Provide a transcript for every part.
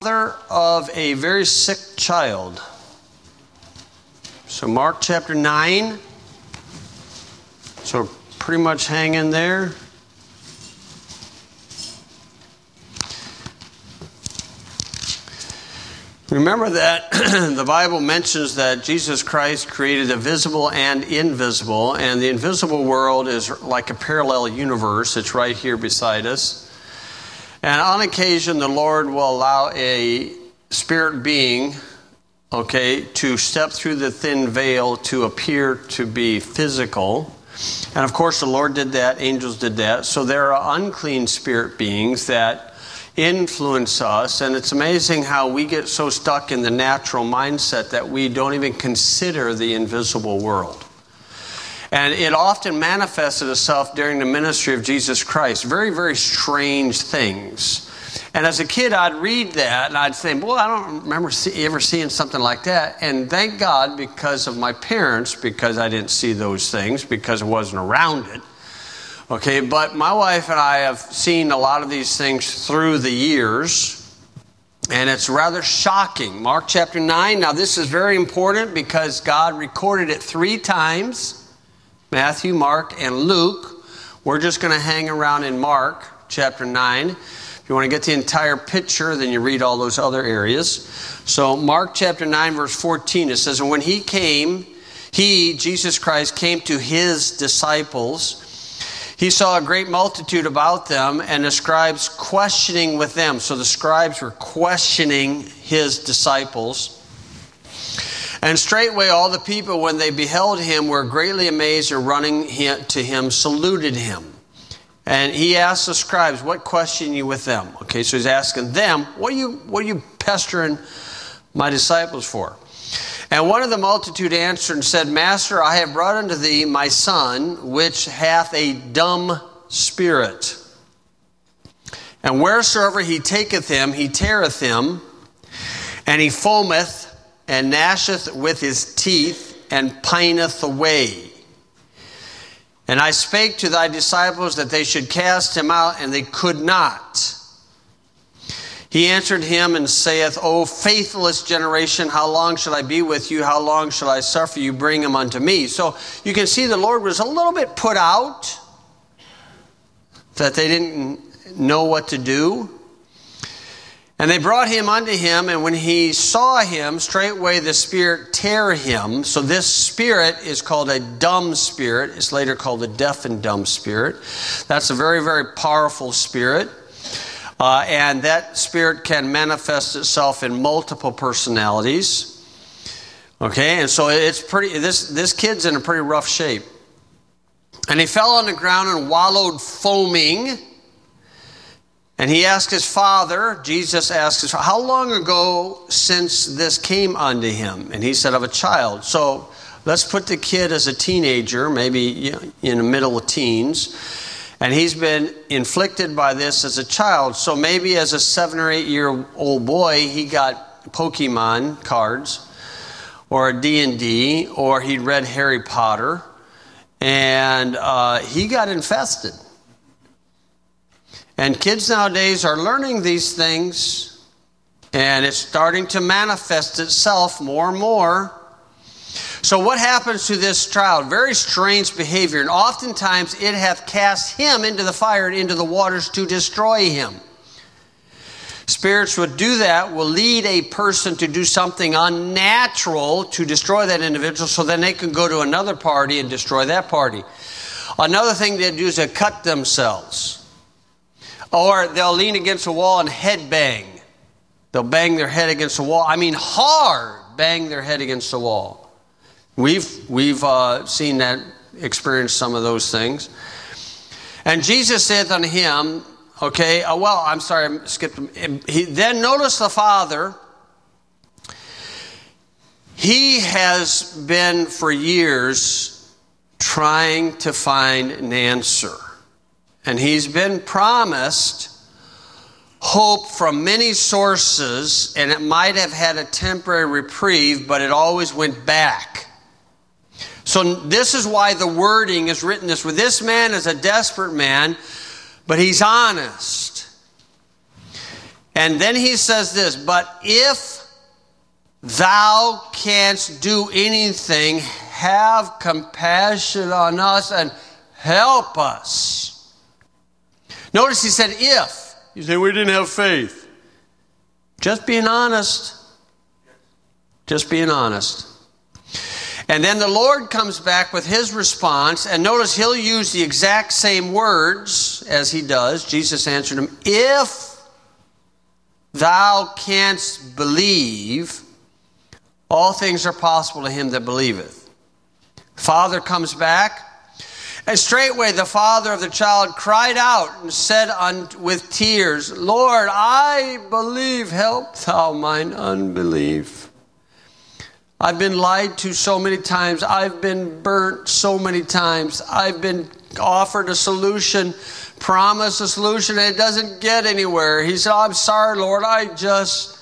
Father of a very sick child. So Mark chapter 9. So pretty much hang in there. Remember that the Bible mentions that Jesus Christ created the visible and invisible, and the invisible world is like a parallel universe. It's right here beside us. And on occasion, the Lord will allow a spirit being, to step through the thin veil to appear to be physical. And of course, the Lord did that. Angels did that. So there are unclean spirit beings that influence us. And it's amazing how we get so stuck in the natural mindset that we don't even consider the invisible world. And it often manifested itself during the ministry of Jesus Christ. Very, very strange things. And as a kid, I'd read that and I'd say, boy, I don't remember ever seeing something like that. And thank God because of my parents, because I didn't see those things, because I wasn't around it. But my wife and I have seen a lot of these things through the years. And it's rather shocking. Mark chapter 9. Now this is very important because God recorded it 3 times. Matthew, Mark, and Luke. We're just going to hang around in Mark chapter 9. If you want to get the entire picture, then you read all those other areas. So Mark chapter 9, verse 14, it says, "And when he, Jesus Christ, came to his disciples, he saw a great multitude about them, and the scribes questioning with them." So the scribes were questioning his disciples. "And straightway all the people, when they beheld him, were greatly amazed, and running to him, saluted him. And he asked the scribes, 'What question you with them?'" So he's asking them, what are you pestering my disciples for? "And one of the multitude answered and said, 'Master, I have brought unto thee my son, which hath a dumb spirit. And wheresoever he taketh him, he teareth him, and he foameth, and gnasheth with his teeth, and pineth away. And I spake to thy disciples that they should cast him out, and they could not. He answered him and saith, O faithless generation, how long shall I be with you? How long shall I suffer you? Bring him unto me." So you can see the Lord was a little bit put out that they didn't know what to do. "And they brought him unto him, and when he saw him, straightway the spirit tare him." So this spirit is called a dumb spirit. It's later called a deaf and dumb spirit. That's a very, very powerful spirit. And that spirit can manifest itself in multiple personalities. And so it's pretty. This kid's in a pretty rough shape. "And he fell on the ground and wallowed foaming. And he asked his father," Jesus asked his father, "How long ago since this came unto him?" And he said, "Of a child." So let's put the kid as a teenager, maybe in the middle of teens. And he's been inflicted by this as a child. So maybe as a 7 or 8 year old boy, he got Pokemon cards or a D&D, or he'd read Harry Potter, and he got infested. And kids nowadays are learning these things, and it's starting to manifest itself more and more. So what happens to this child? Very strange behavior, and oftentimes it hath cast him into the fire and into the waters to destroy him. Spirits would do that, will lead a person to do something unnatural to destroy that individual, so then they can go to another party and destroy that party. Another thing they do is they cut themselves. Or they'll lean against a wall and head bang. They'll bang their head against the wall. I mean, hard bang their head against the wall. We've seen that, experienced some of those things. "And Jesus saith unto him," I skipped him. Then notice the father. He has been for years trying to find an answer. And he's been promised hope from many sources, and it might have had a temporary reprieve, but it always went back. So this is why the wording is written this way. This man is a desperate man, but he's honest. And then he says this, but if thou canst do anything, have compassion on us and help us. Notice he said if. You say, we didn't have faith. Just being honest. Just being honest. And then the Lord comes back with his response, and notice he'll use the exact same words as he does. Jesus answered him, if thou canst believe, all things are possible to him that believeth. Father comes back, and straightway the father of the child cried out and said with tears, Lord, I believe, help thou mine unbelief. I've been lied to so many times. I've been burnt so many times. I've been offered a solution, promised a solution, and it doesn't get anywhere. He said, I'm sorry, Lord, I just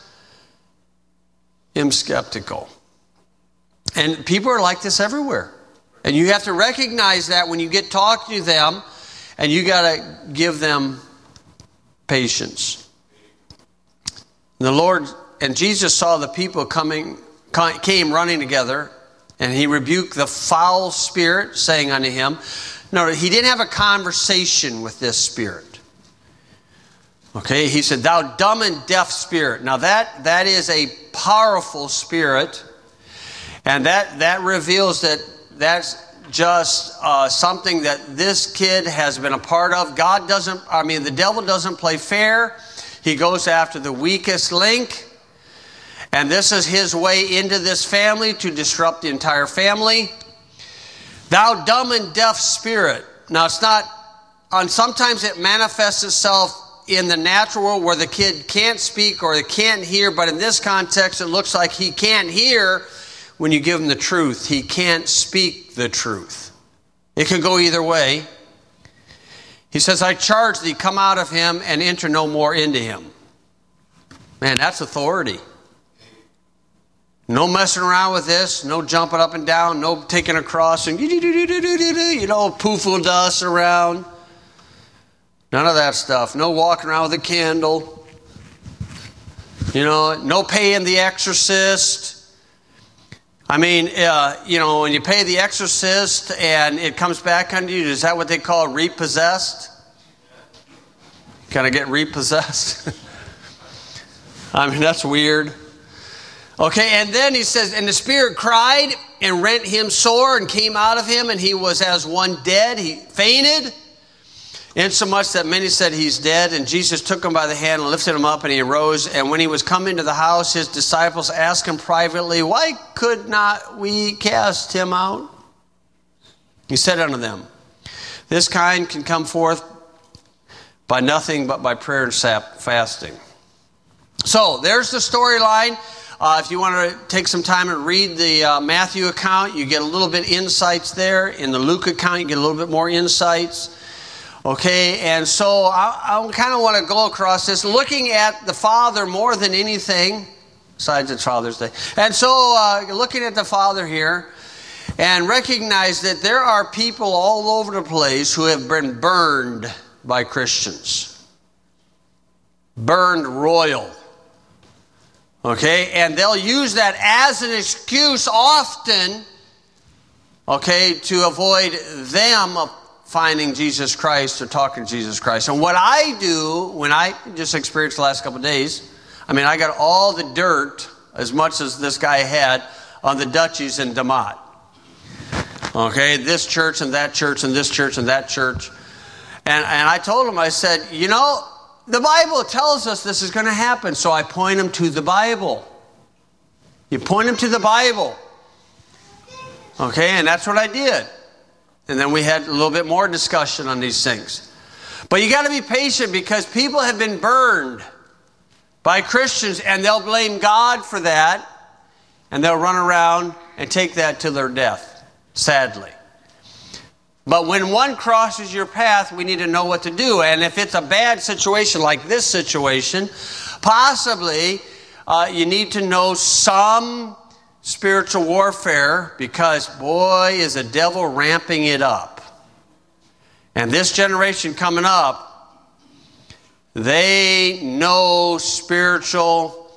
am skeptical. And people are like this everywhere. And you have to recognize that when you get talking to them, and you got to give them patience. The Lord and Jesus saw the people came running together, and he rebuked the foul spirit, saying unto him, no, he didn't have a conversation with this spirit. Okay, he said, thou dumb and deaf spirit. Now that is a powerful spirit, and that reveals that that's just something that this kid has been a part of. The devil doesn't play fair. He goes after the weakest link. And this is his way into this family to disrupt the entire family. Thou dumb and deaf spirit. Now it's not, sometimes it manifests itself in the natural world where the kid can't speak or they can't hear, but in this context it looks like he can't hear when you give him the truth. He can't speak the truth. It can go either way. He says, I charge thee, come out of him and enter no more into him. Man, that's authority. No messing around with this, no jumping up and down, no taking a cross and poofle dust around. None of that stuff. No walking around with a candle. No paying the exorcist. When you pay the exorcist and it comes back on you, is that what they call repossessed? Kind of get repossessed? That's weird. Okay, and then he says, and the spirit cried and rent him sore and came out of him, and he was as one dead. He fainted, insomuch that many said he's dead. And Jesus took him by the hand and lifted him up, and he arose. And when he was come into the house, his disciples asked him privately, why could not we cast him out? He said unto them, this kind can come forth by nothing but by prayer and fasting. So there's the storyline. If you want to take some time and read the Matthew account, you get a little bit insights there. In the Luke account, you get a little bit more insights. Okay, and so I kind of want to go across this, looking at the Father more than anything, besides it's Father's Day. And so looking at the Father here, and recognize that there are people all over the place who have been burned by Christians. Burned royal. Okay, and they'll use that as an excuse often, okay, to avoid them finding Jesus Christ or talking to Jesus Christ. And what I do, when I just experienced the last couple of days, I got all the dirt, as much as this guy had, on the Dutchies in Damat. Okay, this church and that church and this church and that church. And I told him, I said, the Bible tells us this is going to happen, so I point them to the Bible. You point them to the Bible. Okay, and that's what I did. And then we had a little bit more discussion on these things. But you got to be patient because people have been burned by Christians and they'll blame God for that and they'll run around and take that to their death, sadly. But when one crosses your path, we need to know what to do. And if it's a bad situation like this situation, possibly you need to know some spiritual warfare because, boy, is the devil ramping it up. And this generation coming up, They know spiritual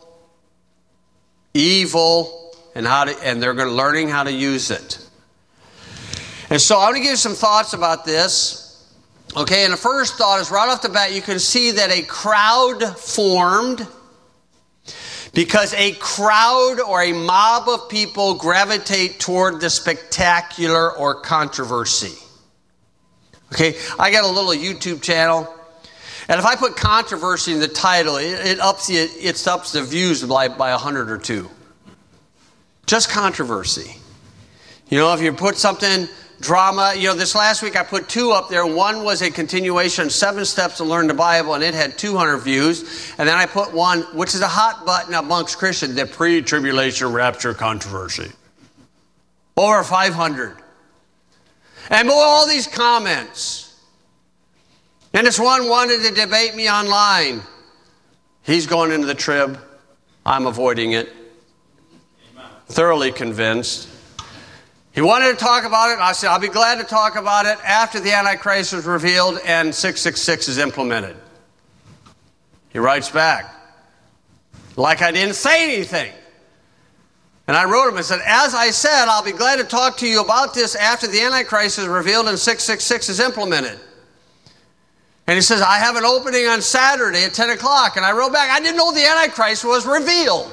evil and they're learning how to use it. And so I'm going to give you some thoughts about this. Okay, and the first thought is right off the bat, you can see that a crowd formed because a crowd or a mob of people gravitate toward the spectacular or controversy. Okay, I got a little YouTube channel, and if I put controversy in the title, it ups the views by 100 or 2. Just controversy. You know, if you put something drama, this last week I put 2 up there. One was a continuation, 7 Steps to Learn the Bible, and it had 200 views. And then I put one, which is a hot button amongst Christians, the pre-tribulation rapture controversy. Over 500. And all these comments. And this one wanted to debate me online. He's going into the trib. I'm avoiding it. Thoroughly convinced. He wanted to talk about it. I said, I'll be glad to talk about it after the Antichrist is revealed and 666 is implemented. He writes back, like I didn't say anything. And I wrote him and said, as I said, I'll be glad to talk to you about this after the Antichrist is revealed and 666 is implemented. And he says, I have an opening on Saturday at 10 o'clock. And I wrote back, I didn't know the Antichrist was revealed.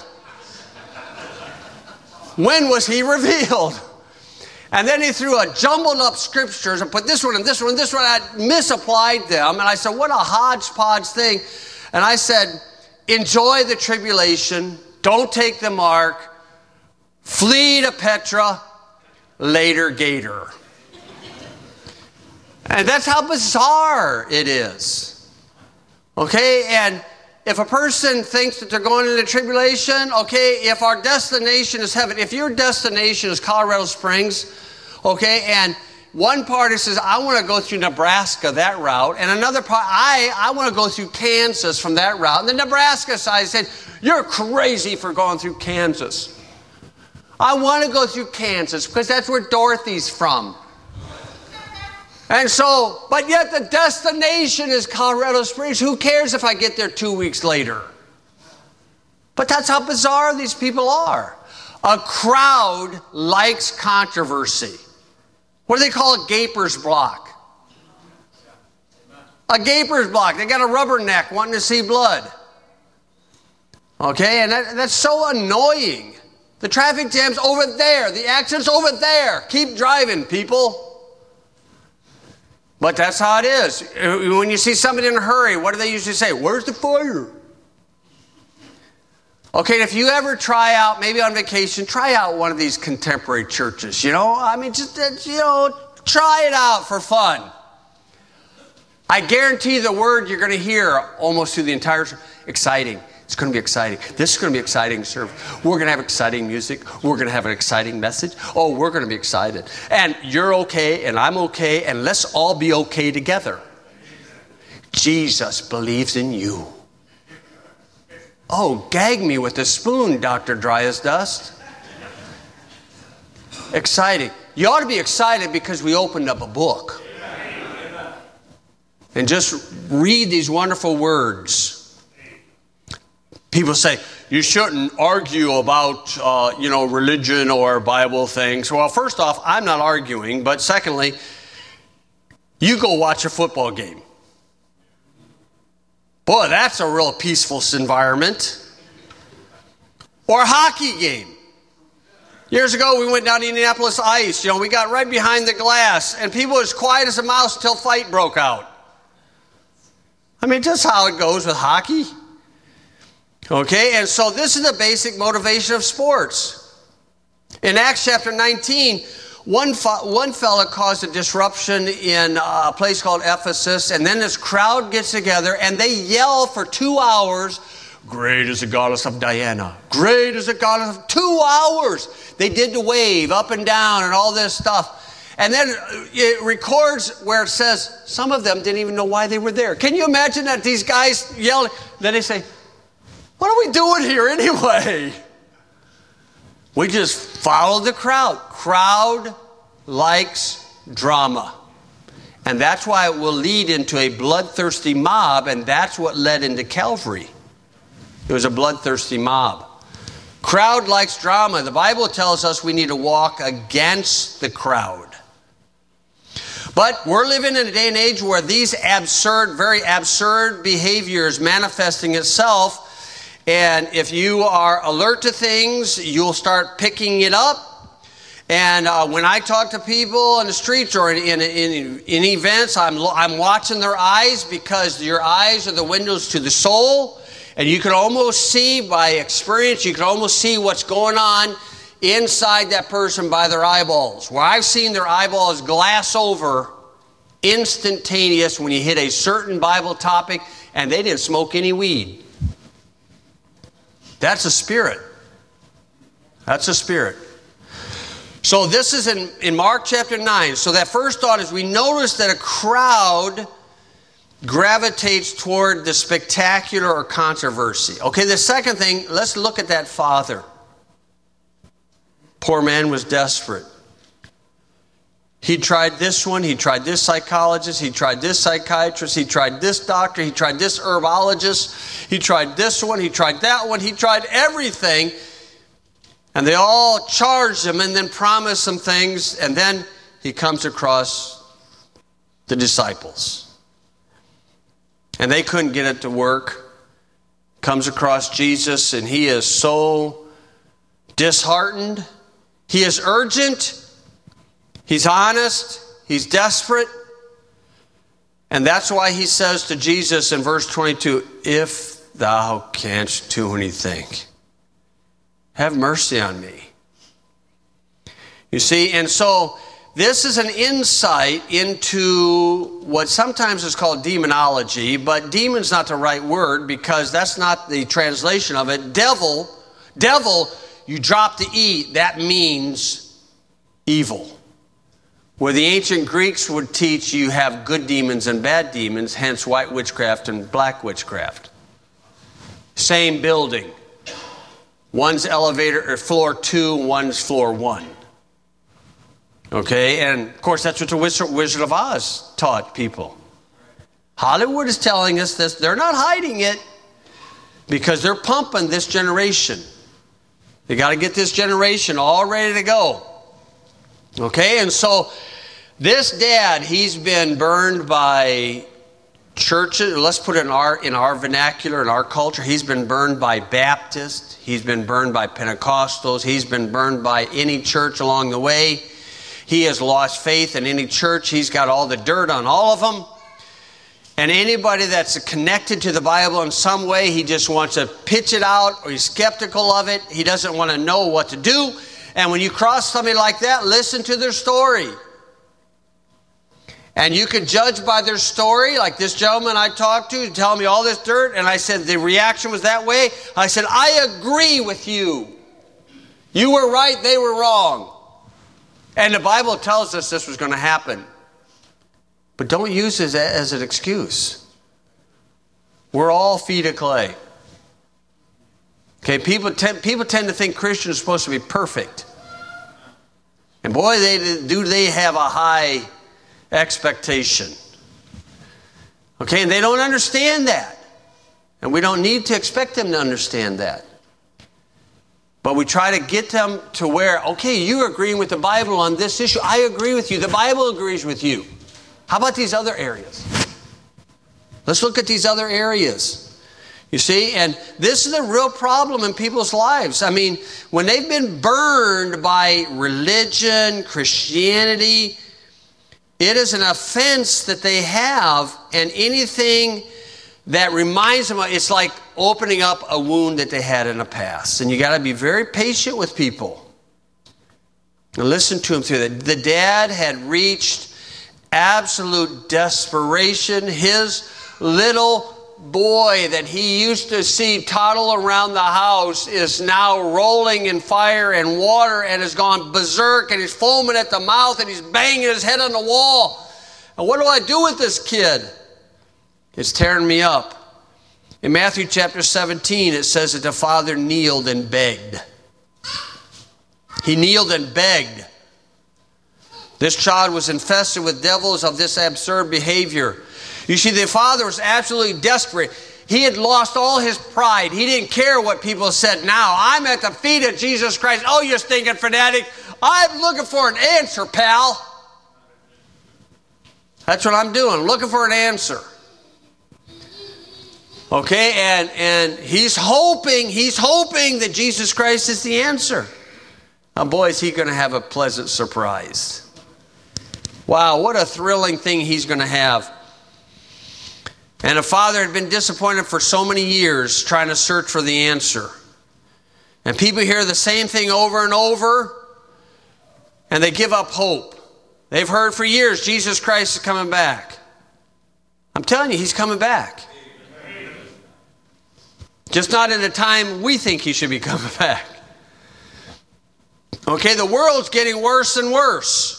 When was he revealed? And then he threw a jumbled up scriptures and put this one and this one and this one. I misapplied them. And I said, what a hodgepodge thing. And I said, enjoy the tribulation. Don't take the mark. Flee to Petra. Later Gator. And that's how bizarre it is. Okay? And if a person thinks that they're going into tribulation, okay, if our destination is heaven, if your destination is Colorado Springs, okay, and one party says, I want to go through Nebraska, that route, and another part, I want to go through Kansas from that route. And the Nebraska side said, you're crazy for going through Kansas. I want to go through Kansas because that's where Dorothy's from. And so, but yet the destination is Colorado Springs. Who cares if I get there 2 weeks later? But that's how bizarre these people are. A crowd likes controversy. What do they call a gaper's block? A gaper's block. They got a rubberneck wanting to see blood. Okay, and that's so annoying. The traffic jam's over there. The accident's over there. Keep driving, people. But that's how it is. When you see somebody in a hurry, what do they usually say? Where's the fire? Okay, if you ever try out, maybe on vacation, try out one of these contemporary churches, I mean, just, try it out for fun. I guarantee the word you're going to hear almost through the entire, exciting. It's going to be exciting. This is going to be exciting service. We're going to have exciting music. We're going to have an exciting message. Oh, we're going to be excited. And you're okay, and I'm okay, and let's all be okay together. Jesus believes in you. Oh, gag me with a spoon, Dr. Dry as Dust. Exciting. You ought to be excited because we opened up a book. And just read these wonderful words. People say, you shouldn't argue about, religion or Bible things. Well, first off, I'm not arguing. But secondly, you go watch a football game. Boy, that's a real peaceful environment. Or a hockey game. Years ago, we went down to Indianapolis Ice. We got right behind the glass. And people were as quiet as a mouse until fight broke out. I mean, just how it goes with hockey. Okay, and so this is the basic motivation of sports. In Acts chapter 19, one fella caused a disruption in a place called Ephesus, and then this crowd gets together, and they yell for 2 hours, great is the goddess of Diana. Great is the goddess of 2 hours. They did the wave up and down and all this stuff. And then it records where it says some of them didn't even know why they were there. Can you imagine that these guys yell? Then they say, what are we doing here anyway? We just follow the crowd. Crowd likes drama. And that's why it will lead into a bloodthirsty mob, and that's what led into Calvary. It was a bloodthirsty mob. Crowd likes drama. The Bible tells us we need to walk against the crowd. But we're living in a day and age where these absurd, very absurd behavior is manifesting itself. And if you are alert to things, you'll start picking it up. And when I talk to people in the streets or in events, I'm watching their eyes, because your eyes are the windows to the soul. And you can almost see by experience, you can almost see what's going on inside that person by their eyeballs. Where I've seen their eyeballs glass over instantaneous when you hit a certain Bible topic and they didn't smoke any weed. That's a spirit. That's a spirit. So this is in Mark chapter 9. So that first thought is we notice that a crowd gravitates toward the spectacular or controversy. Okay, the second thing, let's look at that father. Poor man was desperate. He tried this one, he tried this psychologist, he tried this psychiatrist, he tried this doctor, he tried this herbologist, he tried this one, he tried that one, he tried everything. And they all charged him and then promised some things, and then he comes across the disciples. And they couldn't get it to work. Comes across Jesus, and he is so disheartened. He is urgent. He's honest. He's desperate. And that's why he says to Jesus in verse 22, "If thou canst do anything, have mercy on me." You see, and so this is an insight into what sometimes is called demonology, but demon's not the right word because that's not the translation of it. Devil, you drop the E, that means evil. Where the ancient Greeks would teach you have good demons and bad demons, hence white witchcraft and black witchcraft. Same building. One's elevator or floor 2, one's floor 1. Okay, and of course that's what the Wizard of Oz taught people. Hollywood is telling us this. They're not hiding it because they're pumping this generation. They got to get this generation all ready to go. Okay, and so this dad, he's been burned by churches. Let's put it in our vernacular, in our culture. He's been burned by Baptists. He's been burned by Pentecostals. He's been burned by any church along the way. He has lost faith in any church. He's got all the dirt on all of them. And anybody that's connected to the Bible in some way, he just wants to pitch it out, or he's skeptical of it. He doesn't want to know what to do. And when you cross somebody like that, listen to their story. And you can judge by their story, like this gentleman I talked to telling me all this dirt, and I said the reaction was that way. I said, I agree with you. You were right, they were wrong. And the Bible tells us this was going to happen. But don't use it as an excuse. We're all feet of clay. Okay, people tend to think Christians are supposed to be perfect. And boy, they have a high expectation. Okay, and they don't understand that. And we don't need to expect them to understand that. But we try to get them to where, okay, you're agreeing with the Bible on this issue. I agree with you. The Bible agrees with you. How about these other areas? Let's look at these other areas. You see, and this is a real problem in people's lives. I mean, when they've been burned by religion, Christianity, it is an offense that they have, and anything that reminds them of, it's like opening up a wound that they had in the past. And you got to be very patient with people. And listen to them through that. The dad had reached absolute desperation. His little boy that he used to see toddle around the house is now rolling in fire and water and has gone berserk, and he's foaming at the mouth, and he's banging his head on the wall. And what do I do with this kid? It's tearing me up. In Matthew chapter 17, it says that the father kneeled and begged. He kneeled and begged. This child was infested with devils of this absurd behavior. You see, the father was absolutely desperate. He had lost all his pride. He didn't care what people said. Now, I'm at the feet of Jesus Christ. Oh, you stinking fanatic. I'm looking for an answer, pal. That's what I'm doing, looking for an answer. Okay, and he's hoping that Jesus Christ is the answer. Now, boy, is he going to have a pleasant surprise. Wow, what a thrilling thing he's going to have. And a father had been disappointed for so many years trying to search for the answer. And people hear the same thing over and over, and they give up hope. They've heard for years Jesus Christ is coming back. I'm telling you, he's coming back. Just not in the time we think he should be coming back. Okay, the world's getting worse and worse.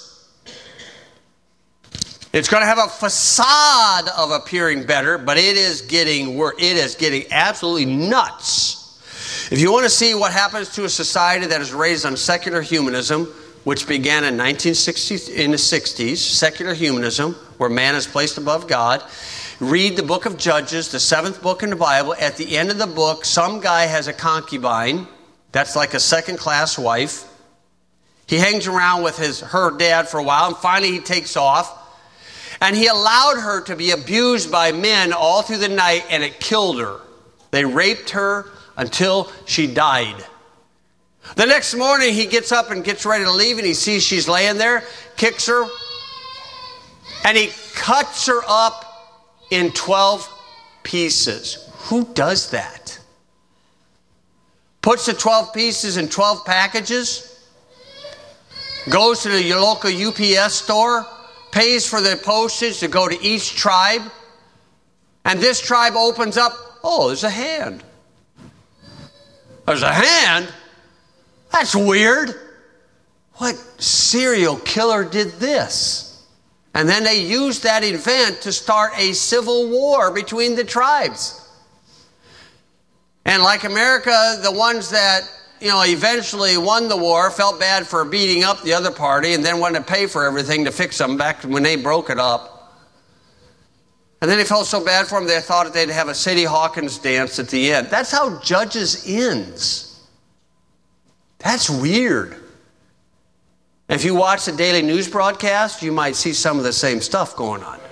It's going to have a facade of appearing better, but it is getting worse. It is getting absolutely nuts. If you want to see what happens to a society that is raised on secular humanism, which began in 1960s, in the 60s, secular humanism, where man is placed above God, read the book of Judges, the 7th book in the Bible. At the end of the book, some guy has a concubine. That's like a second-class wife. He hangs around with her dad for a while, and finally he takes off. And he allowed her to be abused by men all through the night, and it killed her. They raped her until she died. The next morning, he gets up and gets ready to leave, and he sees she's laying there, kicks her, and he cuts her up in 12 pieces. Who does that? Puts the 12 pieces in 12 packages, goes to the local UPS store, pays for the postage to go to each tribe, and this tribe opens up, oh, there's a hand. There's a hand? That's weird. What serial killer did this? And then they used that event to start a civil war between the tribes. And like America, the ones that, eventually won the war felt bad for beating up the other party and then wanted to pay for everything to fix them back when they broke it up. And then they felt so bad for them they thought they'd have a Sadie Hawkins dance at the end. That's how Judges ends. That's weird. If you watch the daily news broadcast, you might see some of the same stuff going on.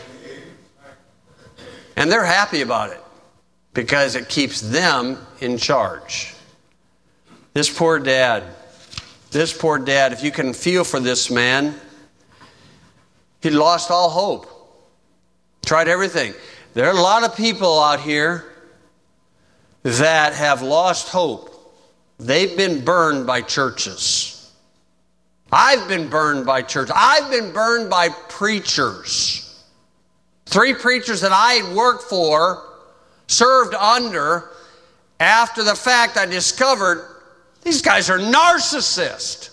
And they're happy about it because it keeps them in charge. This poor dad, if you can feel for this man, he lost all hope. Tried everything. There are a lot of people out here that have lost hope. They've been burned by churches. I've been burned by churches. I've been burned by preachers. 3 preachers that I worked for, served under, after the fact I discovered these guys are narcissists.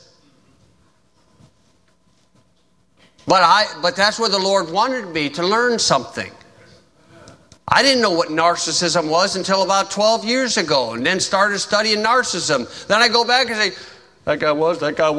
But that's where the Lord wanted me to learn something. I didn't know what narcissism was until about 12 years ago, and then started studying narcissism. Then I go back and say, that guy was.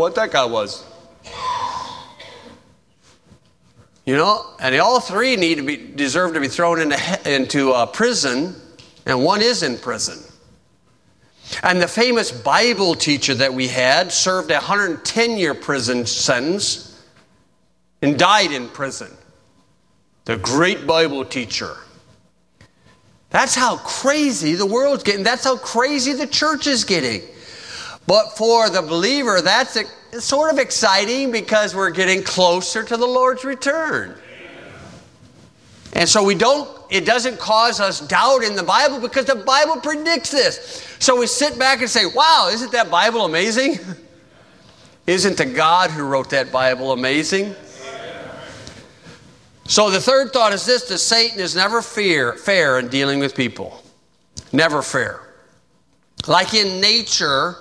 And all 3 deserve to be thrown into prison, and one is in prison. And the famous Bible teacher that we had served a 110-year prison sentence and died in prison. The great Bible teacher. That's how crazy the world's getting. That's how crazy the church is getting. But for the believer, that's sort of exciting because we're getting closer to the Lord's return. And so it doesn't cause us doubt in the Bible because the Bible predicts this. So we sit back and say, wow, isn't that Bible amazing? Isn't the God who wrote that Bible amazing? So the third thought is this, that Satan is never fair in dealing with people. Never fair. Like in nature,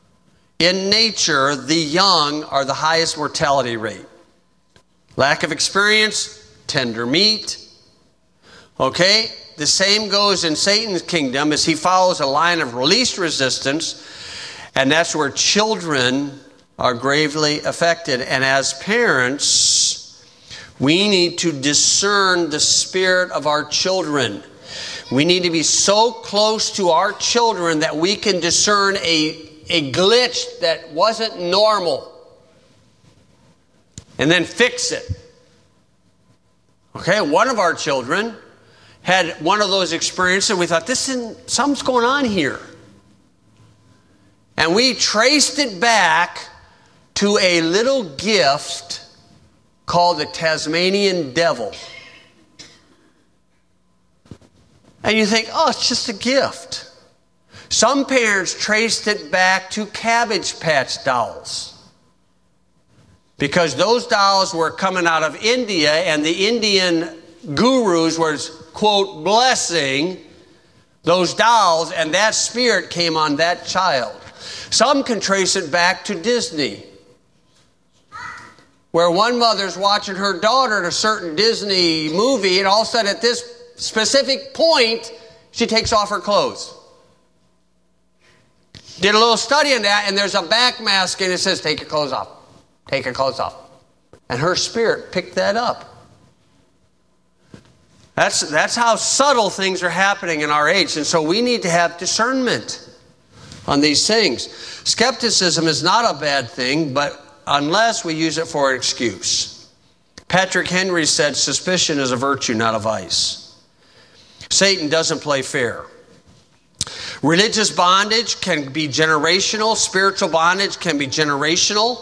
the young are the highest mortality rate. Lack of experience, tender meat. Okay? The same goes in Satan's kingdom as he follows a line of least resistance, and that's where children are gravely affected. And as parents, we need to discern the spirit of our children. We need to be so close to our children that we can discern a glitch that wasn't normal and then fix it. Okay, one of our children had one of those experiences. We thought, something's going on here. And we traced it back to a little gift called the Tasmanian devil. And you think, oh, it's just a gift. Some parents traced it back to Cabbage Patch dolls, because those dolls were coming out of India, and the Indian gurus were, quote, blessing those dolls, and that spirit came on that child. Some can trace it back to Disney, where one mother's watching her daughter in a certain Disney movie, and all of a sudden at this specific point, she takes off her clothes. Did a little study on that, and there's a back mask, and it says, take your clothes off. Take your clothes off. And her spirit picked that up. That's how subtle things are happening in our age. And so we need to have discernment on these things. Skepticism is not a bad thing, but unless we use it for an excuse. Patrick Henry said, suspicion is a virtue, not a vice. Satan doesn't play fair. Religious bondage can be generational. Spiritual bondage can be generational.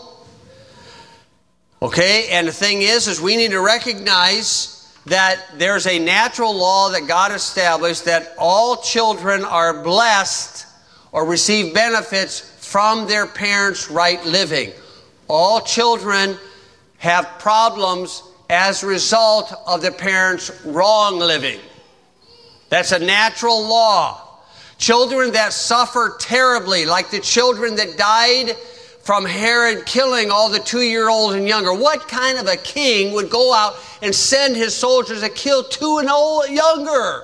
Okay, and the thing is we need to recognize that there's a natural law that God established that all children are blessed or receive benefits from their parents' right living. All children have problems as a result of their parents' wrong living. That's a natural law. Children that suffer terribly, like the children that died from Herod killing all the 2-year-olds and younger. What kind of a king would go out and send his soldiers to kill 2 and younger?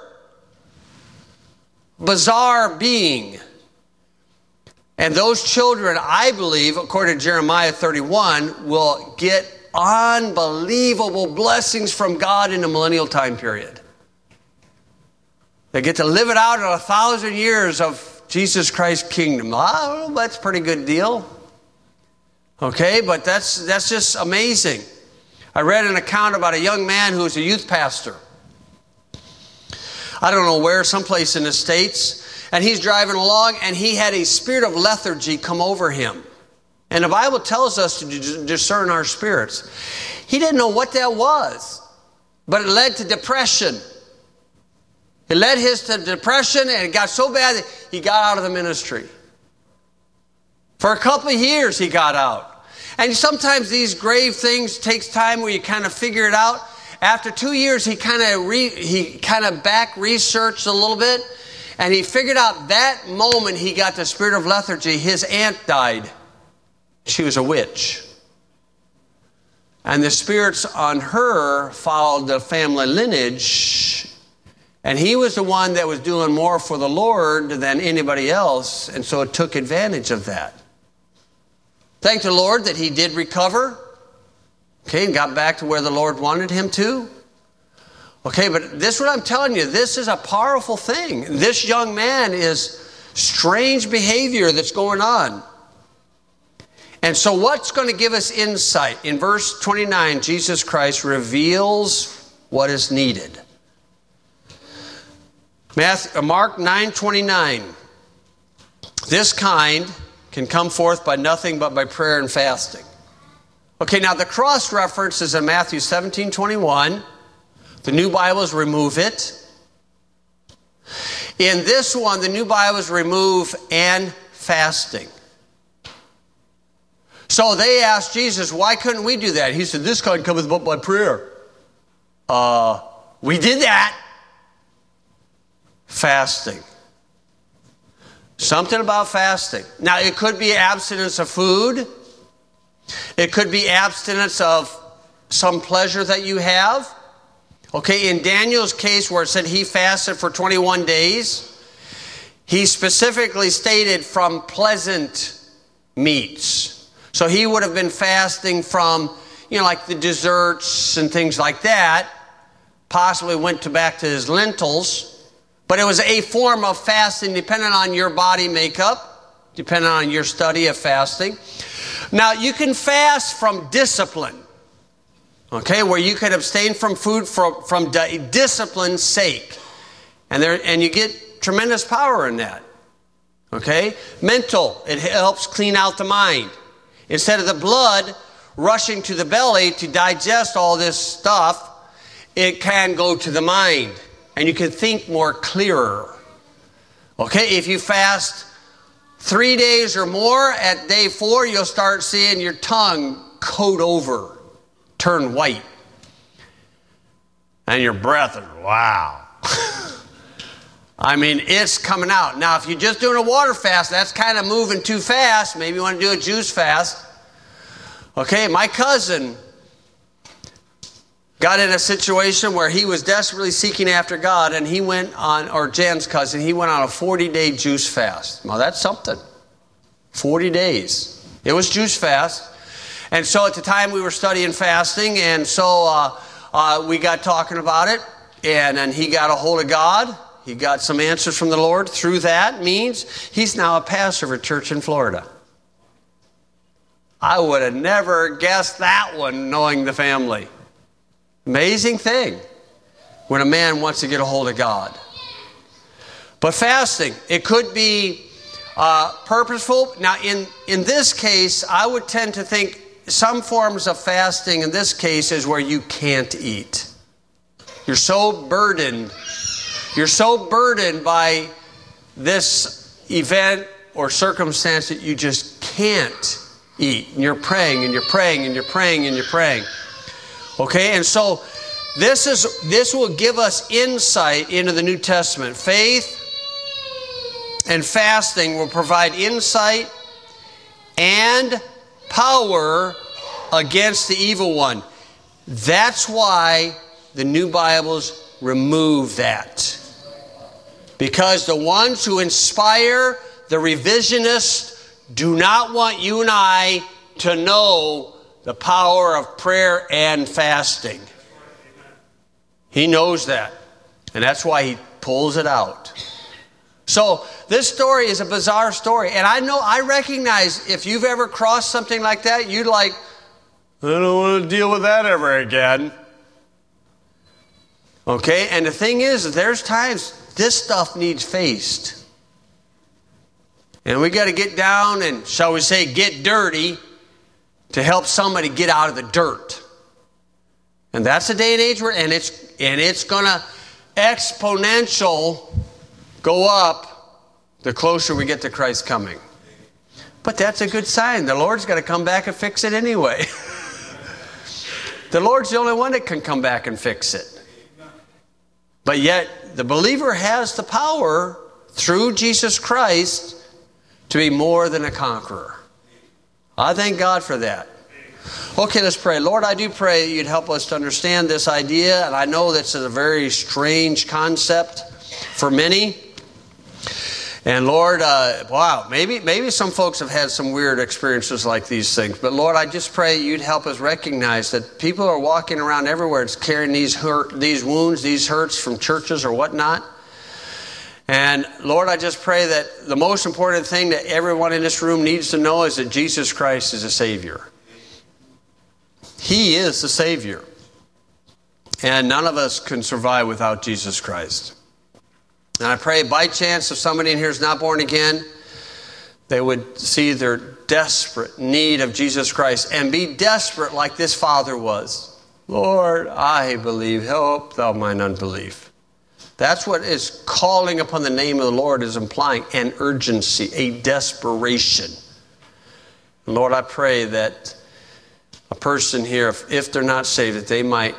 Bizarre being. And those children, I believe, according to Jeremiah 31, will get unbelievable blessings from God in the millennial time period. They get to live it out in 1,000 years of Jesus Christ's kingdom. Oh, that's a pretty good deal. Okay, but that's just amazing. I read an account about a young man who was a youth pastor. I don't know where, someplace in the States. And he's driving along, and he had a spirit of lethargy come over him. And the Bible tells us to discern our spirits. He didn't know what that was, but it led to depression. It led to depression, and it got so bad that he got out of the ministry. For a couple of years, he got out. And sometimes these grave things takes time where you kind of figure it out. After 2 years, he kind of back researched a little bit, and he figured out that moment he got the spirit of lethargy, his aunt died. She was a witch. And the spirits on her followed the family lineage. And he was the one that was doing more for the Lord than anybody else. And so it took advantage of that. Thank the Lord that he did recover. Okay, and got back to where the Lord wanted him to. Okay, but this is what I'm telling you. This is a powerful thing. This young man is strange behavior that's going on. And so what's going to give us insight? In verse 29, Jesus Christ reveals what is needed. Mark 9:29. This kind can come forth by nothing but by prayer and fasting. Okay, now the cross reference is in Matthew 17:21. The New Bibles remove it. In this one, the New Bibles remove and fasting. So they asked Jesus, why couldn't we do that? He said, this kind cometh but by prayer. We did that. Fasting. Something about fasting. Now, it could be abstinence of food. It could be abstinence of some pleasure that you have. Okay, in Daniel's case where it said he fasted for 21 days, he specifically stated from pleasant meats. So he would have been fasting from, like the desserts and things like that. Possibly went back to his lentils. But it was a form of fasting depending on your body makeup, depending on your study of fasting. Now, you can fast from discipline. Okay, where you could abstain from food from discipline's sake. And you get tremendous power in that. Okay? Mental, it helps clean out the mind. Instead of the blood rushing to the belly to digest all this stuff, it can go to the mind. And you can think more clearer. Okay, if you fast 3 days or more, at day 4, you'll start seeing your tongue coat over, turn white. And your breath is, wow. I mean, it's coming out. Now, if you're just doing a water fast, that's kind of moving too fast. Maybe you want to do a juice fast. Okay, my cousin got in a situation where he was desperately seeking after God, and he went on, or Jan's cousin, he went on a 40-day juice fast. Now, that's something. 40 days. It was juice fast. And so at the time we were studying fasting, and so we got talking about it, and then he got a hold of God. He got some answers from the Lord. Through that means he's now a pastor of a church in Florida. I would have never guessed that one, knowing the family. Amazing thing when a man wants to get a hold of God. But fasting, it could be purposeful. Now, in this case, I would tend to think some forms of fasting in this case is where you can't eat. You're so burdened by this event or circumstance that you just can't eat. And you're praying and you're praying and you're praying and you're praying. Okay, and so this will give us insight into the New Testament. Faith and fasting will provide insight and power against the evil one. That's why the new Bibles remove that. Because the ones who inspire the revisionists do not want you and I to know the power of prayer and fasting. He knows that. And that's why he pulls it out. So this story is a bizarre story. And I recognize if you've ever crossed something like that, you'd like, I don't want to deal with that ever again. Okay? And the thing is, there's times this stuff needs faced. And we got to get down and, shall we say, get dirty to help somebody get out of the dirt. And that's the day and age we're in. And it's going to exponential go up the closer we get to Christ coming. But that's a good sign. The Lord's got to come back and fix it anyway. The Lord's the only one that can come back and fix it. But yet, the believer has the power through Jesus Christ to be more than a conqueror. I thank God for that. Okay, let's pray. Lord, I do pray that you'd help us to understand this idea. And I know this is a very strange concept for many. And Lord, wow, maybe some folks have had some weird experiences like these things. But Lord, I just pray you'd help us recognize that people are walking around everywhere carrying these wounds, these hurts from churches or whatnot. And Lord, I just pray that the most important thing that everyone in this room needs to know is that Jesus Christ is a Savior. He is the Savior. And none of us can survive without Jesus Christ. And I pray by chance if somebody in here is not born again, they would see their desperate need of Jesus Christ and be desperate like this father was. Lord, I believe, help thou mine unbelief. That's what is calling upon the name of the Lord is implying an urgency, a desperation. And Lord, I pray that a person here, if they're not saved, that they might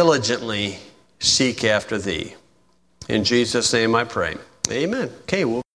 diligently seek after thee. In Jesus' name I pray. Amen. Okay,